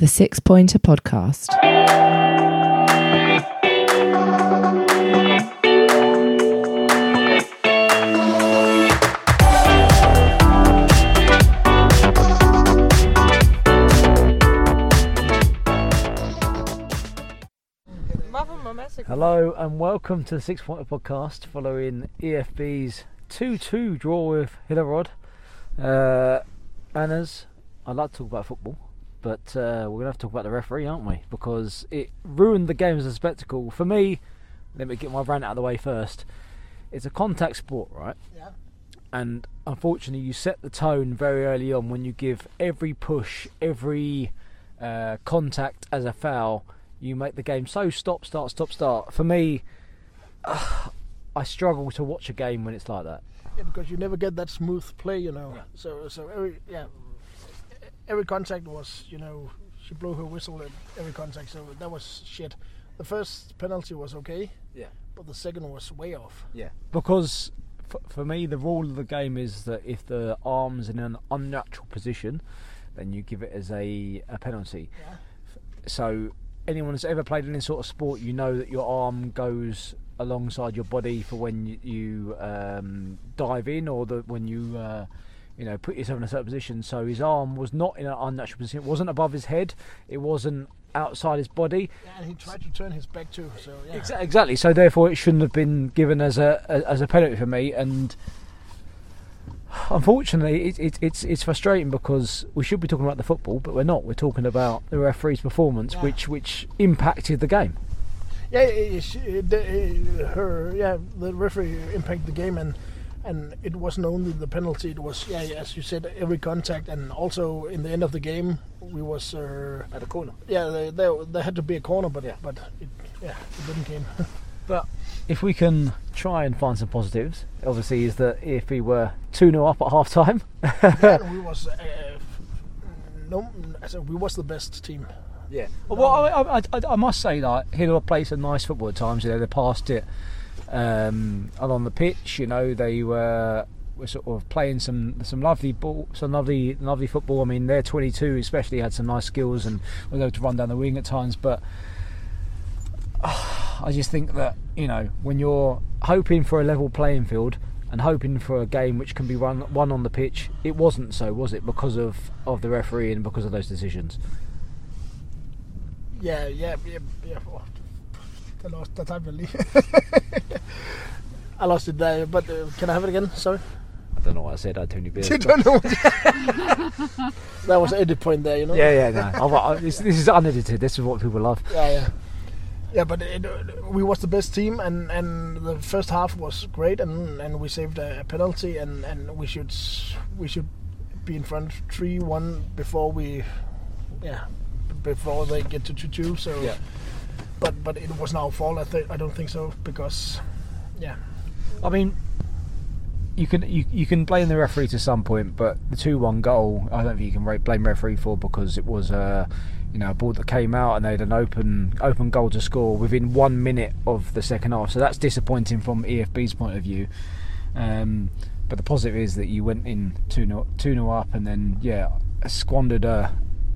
The Six Pointer Podcast. Hello and welcome to the Six Pointer Podcast following EFB's 2-2 draw with Hillerød. Anna's, I'd like to talk about football, but we're going to have to talk about the referee, aren't we? Because it ruined the game as a spectacle. For me, let me get my rant out of the way first. It's a contact sport, right? Yeah. And unfortunately you set the tone very early on when you give every push, every contact as a foul. You make the game so stop, start. For me, I struggle to watch a game when it's like that. Yeah, because you never get that smooth play, you know. Yeah. So every contact was, you know, she blew her whistle at every contact. So that was shit. The first penalty was okay. Yeah. But the second was way off. Yeah. Because for me, the rule of the game is that if the arm's in an unnatural position, then you give it as a penalty. Yeah. So anyone who's ever played any sort of sport, you know that your arm goes alongside your body for when you dive in, or when you put yourself in a certain position. So his arm was not in an unnatural position. It wasn't above his head. It wasn't outside his body. Yeah, and he tried to turn his back too. So yeah. Exactly. So therefore, it shouldn't have been given as a penalty for me. And unfortunately, it's frustrating because we should be talking about the football, but we're not. We're talking about the referee's performance, which impacted the game. Yeah, the referee impacted the game, and it wasn't only the penalty. It was, as you said, every contact, and also in the end of the game, we was at a corner. Yeah, there had to be a corner, but it didn't came. But if we can try and find some positives, obviously, is that if we were 2-0 up at half time, we was we was the best team. Yeah. Well, I must say that Hillerød plays a nice football at times. You know, they passed it along the pitch. You know, they were sort of playing some lovely ball, some lovely football. I mean, their 22 especially had some nice skills and was able to run down the wing at times. But I just think that, you know, when you're hoping for a level playing field and hoping for a game which can be won on the pitch, it wasn't so, was it? Because of the referee and because of those decisions. Yeah. Oh, I lost that time, really. I lost it there, but can I have it again? Sorry. I don't know what I said. I had too many beers. You don't know. That was an edit point there, you know. Yeah. No. This is unedited. This is what people love. Yeah, but we was the best team, and the first half was great, and we saved a penalty, and we should be in front 3-1 before they get to 2-2. So, yeah. But it wasn't our fault. I don't think so, because I mean, you can blame the referee to some point, but the 2-1 goal, I don't think you can blame referee for, because it was a ball that came out and they had an open goal to score within 1 minute of the second half. So that's disappointing from EFB's point of view. But the positive is that you went in 2-0 up and then squandered a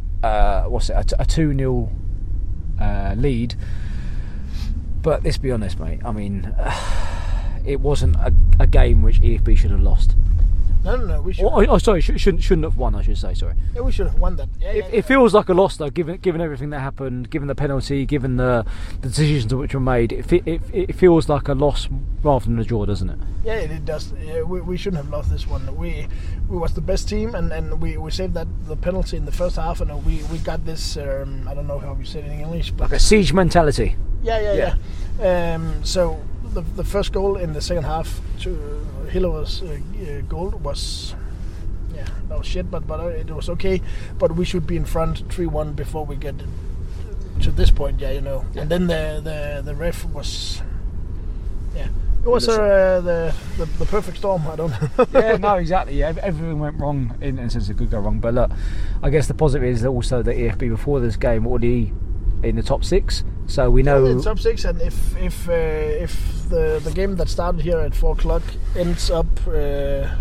2-0 lead. But let's be honest, mate. I mean, it wasn't a game which EFB should have lost. No, we should. Sorry, shouldn't have won. I should say, sorry. Yeah, we should have won that. It feels like a loss, though, given everything that happened, given the penalty, given the decisions which were made. It feels like a loss rather than a draw, doesn't it? Yeah, it does. Yeah, we shouldn't have lost this one. We was the best team, and we saved the penalty in the first half, and we got this. I don't know how you say it in English, but like a siege mentality. Yeah. So the first goal in the second half to Hillerød's goal was that was shit, but it was okay. But we should be in front 3-1 before we get to this point, you know. Yeah. And then the ref was it was the perfect storm. I don't know. Yeah, no, exactly. Yeah, everything went wrong in a sense it could go wrong. But look, I guess the positive is also that EFB before this game already in the top 6. So we know in top 6, and if the game that started here at 4:00 ends up,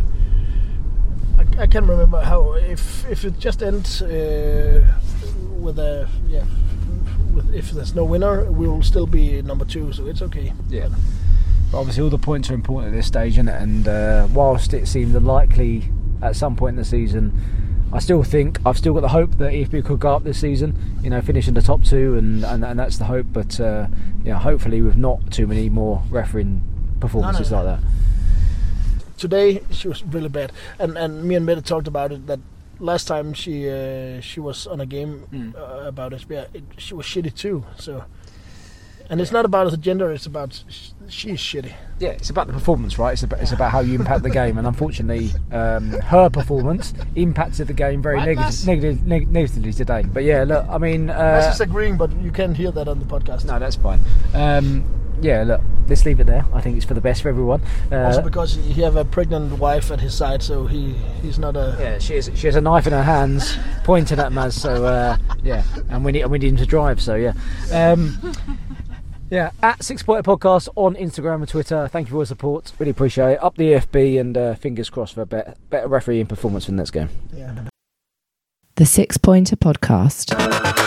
I can't remember how. If it just ends with if there's no winner, we will still be number 2, so it's okay. Yeah. But obviously, all the points are important at this stage, isn't it? And whilst it seems unlikely at some point in the season, I still think I've still got the hope that EFB could go up this season. Finish in the top 2, and that's the hope. But hopefully with not too many more refereeing performances like that. Today she was really bad, and me and Mette talked about it. That last time she was on a game about it, she was shitty too. So, and it's not about the gender; it's about she's shitty. Yeah, it's about the performance, right? It's about how you impact the game, and unfortunately, her performance impacted the game very negatively today. But yeah, look, I mean, I was just agreeing, but you can't hear that on the podcast. No, that's fine. Yeah, look, let's leave it there. I think it's for the best for everyone. Also because he have a pregnant wife at his side, so he's not a... Yeah, she has a knife in her hands, pointing at Maz, so yeah, and we need him to drive, so yeah. Yeah, at 6 Pointer Podcast on Instagram and Twitter. Thank you for your support. Really appreciate it. Up the EFB, and fingers crossed for a better refereeing performance for the next game. Yeah. The 6 Pointer Podcast.